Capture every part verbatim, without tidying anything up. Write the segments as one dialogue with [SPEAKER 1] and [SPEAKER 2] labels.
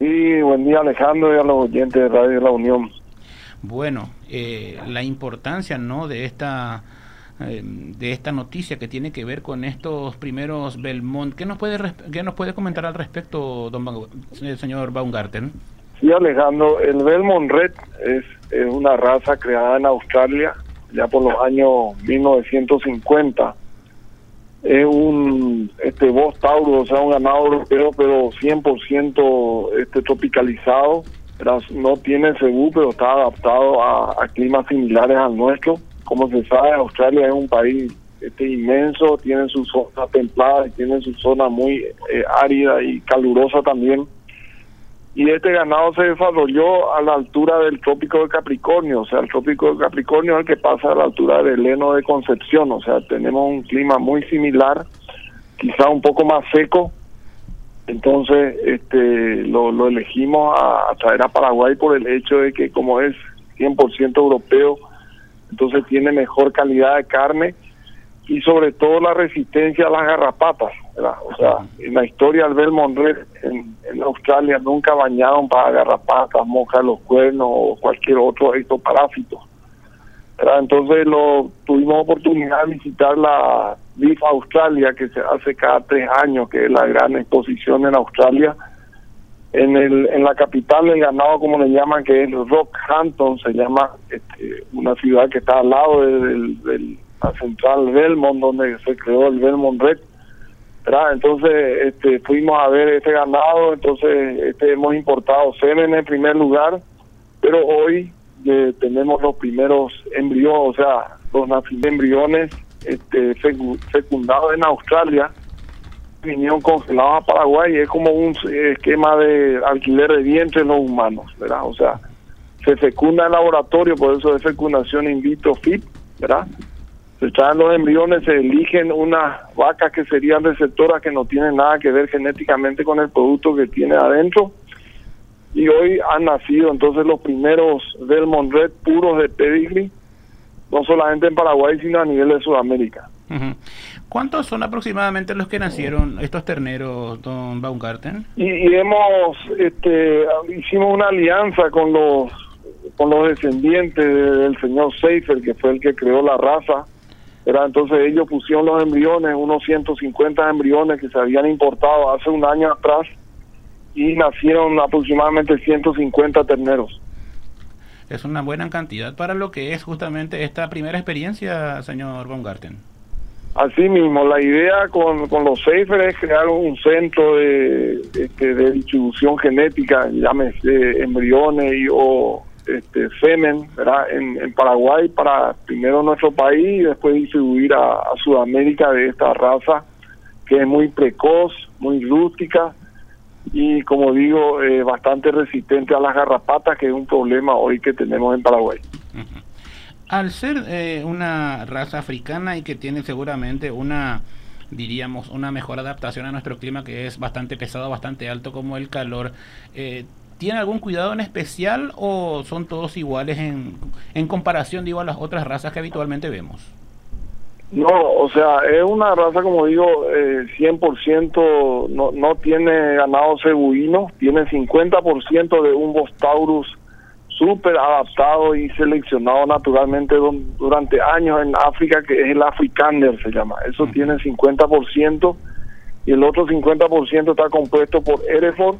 [SPEAKER 1] Sí, buen día Alejandro y a los oyentes de Radio La Unión.
[SPEAKER 2] Bueno, eh, la importancia, ¿no?, de esta eh, de esta noticia que tiene que ver con estos primeros Belmont. ¿Qué nos puede qué nos puede comentar al respecto, don Ba- el señor Baumgarten?
[SPEAKER 1] Sí, Alejandro, el Belmont Red es, es una raza creada en Australia ya por los años mil novecientos cincuenta. Es un este Bos Taurus, o sea, un ganado europeo, pero cien por ciento este, tropicalizado. ¿Verdad? No tiene cebú, pero está adaptado a, a climas similares al nuestro. Como se sabe, Australia es un país este inmenso, tiene su zona templada y tiene su zona muy eh, árida y calurosa también. Y este ganado se desarrolló a la altura del trópico de Capricornio, o sea, el trópico de Capricornio es el que pasa a la altura del Heno de Concepción, o sea, tenemos un clima muy similar, quizá un poco más seco. Entonces este lo, lo elegimos a, a traer a Paraguay por el hecho de que como es cien por ciento europeo, entonces tiene mejor calidad de carne y sobre todo la resistencia a las garrapatas, ¿verdad? O sea, en la historia del Belmont Red en, en Australia nunca bañaron para garrapatas, moscas de los cuernos o cualquier otro de estos parásitos, ¿verdad? Entonces lo tuvimos oportunidad de visitar la B I F Australia, que se hace cada tres años, que es la gran exposición en Australia. En el en la capital del ganado, como le llaman, que es Rockhampton, se llama este, una ciudad que está al lado del, del la central Belmont, donde se creó el Belmont Red, ¿verdad? Entonces este, fuimos a ver este ganado. Entonces este, hemos importado semen en primer lugar, pero hoy eh, tenemos los primeros embriones, o sea, los nacimientos de embriones este, fecundados en Australia, vinieron congelados a Paraguay. Es como un esquema de alquiler de vientre en los humanos, ¿verdad? O sea, se fecunda en laboratorio, por eso es fecundación in vitro F I P, ¿verdad? Se traen los embriones, se eligen unas vacas que serían receptoras que no tienen nada que ver genéticamente con el producto que tiene adentro, y hoy han nacido entonces los primeros Belmont Red puros de pedigree, no solamente en Paraguay, sino a nivel de Sudamérica.
[SPEAKER 2] Uh-huh. ¿Cuántos son aproximadamente los que nacieron estos terneros, don Baumgarten?
[SPEAKER 1] Y, y hemos, este, hicimos una alianza con los con los descendientes del señor Seifer, que fue el que creó la raza, ¿verdad? Entonces ellos pusieron los embriones, unos ciento cincuenta embriones que se habían importado hace un año atrás, y nacieron aproximadamente ciento cincuenta terneros.
[SPEAKER 2] Es una buena cantidad para lo que es justamente esta primera experiencia, señor Baumgarten.
[SPEAKER 1] Así mismo, la idea con, con los Seifer es crear un centro de, este, de distribución genética, llámese embriones y, o este, semen, ¿verdad? En, en Paraguay, para primero nuestro país y después distribuir a, a Sudamérica de esta raza que es muy precoz, muy rústica y, como digo, eh, bastante resistente a las garrapatas, que es un problema hoy que tenemos en Paraguay.
[SPEAKER 2] Uh-huh. Al ser eh, una raza africana y que tiene seguramente una, diríamos, una mejor adaptación a nuestro clima, que es bastante pesado, bastante alto como el calor, eh, ¿tiene algún cuidado en especial o son todos iguales en, en comparación, digo, a las otras razas que habitualmente vemos?
[SPEAKER 1] No, o sea, es una raza, como digo, eh, cien por ciento no, no tiene ganado cebuino, tiene cincuenta por ciento de un Bos Taurus súper adaptado y seleccionado naturalmente don, durante años en África, que es el Afrikaner, se llama. Eso uh-huh. Tiene cincuenta por ciento y el otro cincuenta por ciento está compuesto por Hereford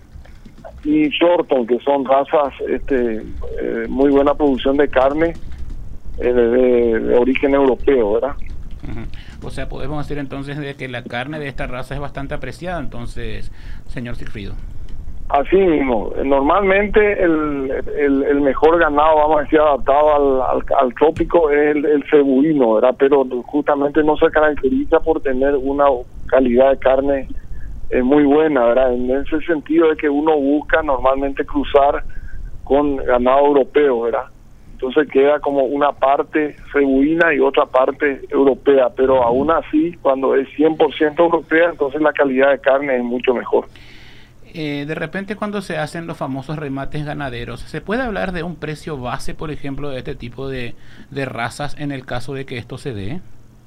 [SPEAKER 1] y Shorton, que son razas este, eh, muy buena producción de carne eh, de, de, de origen europeo, ¿verdad?
[SPEAKER 2] Uh-huh. O sea, podemos decir entonces de que la carne de esta raza es bastante apreciada, entonces, señor Sigfrido.
[SPEAKER 1] Así mismo, normalmente el, el, el mejor ganado, vamos a decir, adaptado al, al, al trópico es el, el cebuino, ¿verdad? Pero justamente no se caracteriza por tener una calidad de carne eh, muy buena, ¿verdad? En ese sentido de que uno busca normalmente cruzar con ganado europeo, ¿verdad? Entonces queda como una parte cebuina y otra parte europea, pero aún así, cuando es cien por ciento europea, entonces la calidad de carne es mucho mejor.
[SPEAKER 2] Eh, de repente, cuando se hacen los famosos remates ganaderos, ¿se puede hablar de un precio base, por ejemplo, de este tipo de, de razas en el caso de que esto se dé?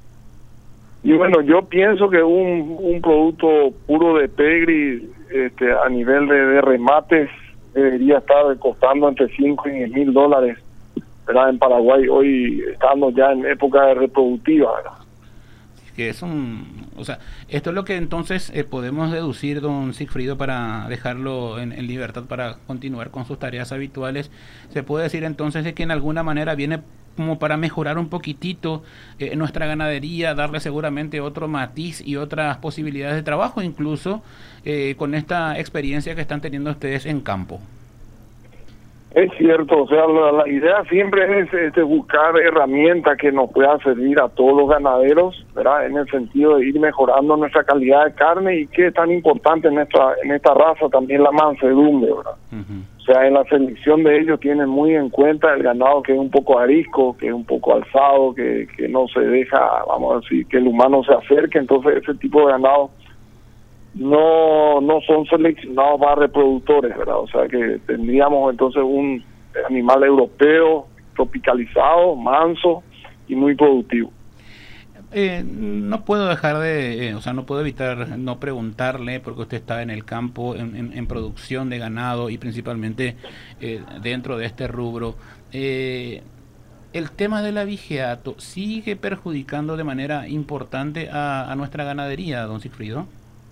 [SPEAKER 1] Y bueno, yo pienso que un, un producto puro de pedigree este, a nivel de, de remates debería estar costando entre cinco y diez mil dólares, ¿verdad? En Paraguay hoy estamos ya en época de reproductiva, ¿verdad?
[SPEAKER 2] Que es un, o sea, esto es lo que entonces eh, podemos deducir, don Sigfrido, para dejarlo en, en libertad para continuar con sus tareas habituales. Se puede decir entonces de que en alguna manera viene como para mejorar un poquitito eh, nuestra ganadería, darle seguramente otro matiz y otras posibilidades de trabajo, incluso eh, con esta experiencia que están teniendo ustedes en campo.
[SPEAKER 1] Es cierto, o sea, la, la idea siempre es este, buscar herramientas que nos puedan servir a todos los ganaderos, ¿verdad? En el sentido de ir mejorando nuestra calidad de carne y que es tan importante en esta, en esta raza también la mansedumbre, ¿verdad? Uh-huh. O sea, en la selección de ellos tienen muy en cuenta el ganado que es un poco arisco, que es un poco alzado, que, que no se deja, vamos a decir, que el humano se acerque, entonces ese tipo de ganado no no son seleccionados para reproductores, ¿verdad? O sea que tendríamos entonces un animal europeo tropicalizado, manso y muy productivo.
[SPEAKER 2] Eh, no puedo dejar de, eh, o sea, no puedo evitar no preguntarle, porque usted está en el campo, en, en, en producción de ganado y principalmente eh, dentro de este rubro. Eh, el tema del abigeato sigue perjudicando de manera importante a, a nuestra ganadería, don Sigfrido.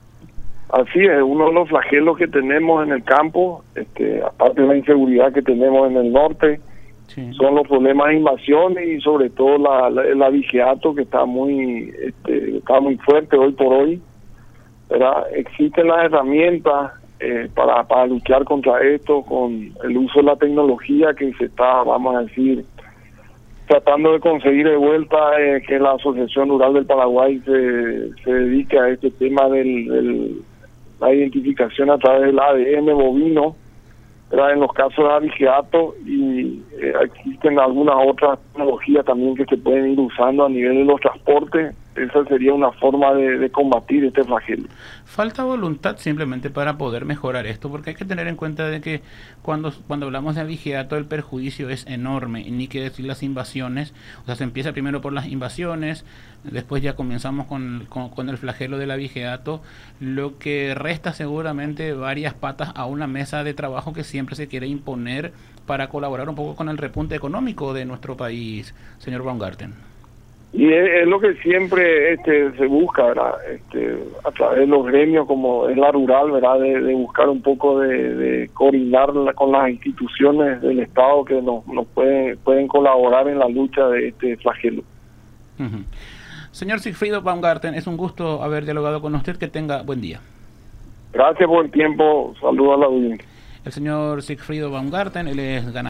[SPEAKER 1] Así es, uno de los flagelos que tenemos en el campo, este, aparte de la inseguridad que tenemos en el norte, sí, son los problemas de invasiones y sobre todo la, la, el abigeato que está muy este, está muy fuerte hoy por hoy, ¿verdad? Existen las herramientas eh, para, para luchar contra esto con el uso de la tecnología que se está, vamos a decir, tratando de conseguir de vuelta eh, que la Asociación Rural del Paraguay se, se dedique a este tema del, del la identificación a través del A D N bovino, ¿verdad? En los casos de abigeato, y eh, existen algunas otras tecnologías también que se pueden ir usando a nivel de los transportes. Esa sería una forma de, de combatir este flagelo.
[SPEAKER 2] Falta voluntad simplemente para poder mejorar esto, porque hay que tener en cuenta de que cuando cuando hablamos de abigeato el perjuicio es enorme, y ni que decir las invasiones. O sea, se empieza primero por las invasiones, después ya comenzamos con, con, con el flagelo del abigeato, lo que resta seguramente varias patas a una mesa de trabajo que siempre se quiere imponer para colaborar un poco con el repunte económico de nuestro país, señor Baumgarten.
[SPEAKER 1] Y es, es lo que siempre este se busca, ¿verdad? Este, a través de los gremios como es la rural, ¿verdad? De, de buscar un poco de, de coordinar la, con las instituciones del Estado que nos, nos pueden, pueden colaborar en la lucha de este flagelo.
[SPEAKER 2] Uh-huh. Señor Sigfrido Baumgarten, es un gusto haber dialogado con usted, que tenga buen día.
[SPEAKER 1] Gracias por el tiempo, saludos a la audiencia.
[SPEAKER 2] El señor Sigfrido Baumgarten, él es ganadero.